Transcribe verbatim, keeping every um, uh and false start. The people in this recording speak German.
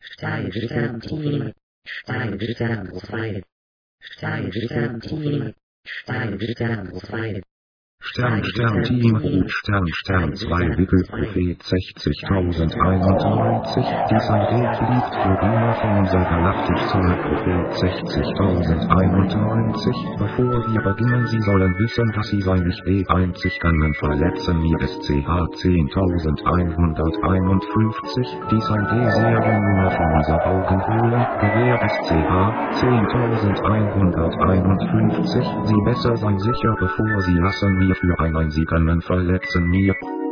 Steigerstern T V, Steigerstern zwei, Steigerstern T V, Steigerstern zwei. Stern Stern Team Stern Stern zwei Wickel Prophet sechzigtausendeinundneunzig Dieser Weg liegt für immer von unser galaktisch Zoll Prophet sechzigtausendeinundneunzig Bevor wir beginnen Sie sollen wissen dass Sie sein nicht eh einzig können verletzen mir S C H zehntausendeinhunderteinundfünfzig Dies ein D-Seriennummer von unser Augenhöhle Gewehr S C H zehntausendeinhunderteinundfünfzig Sie besser sein sicher bevor Sie lassen mir für ein ein Sie können verletzen mir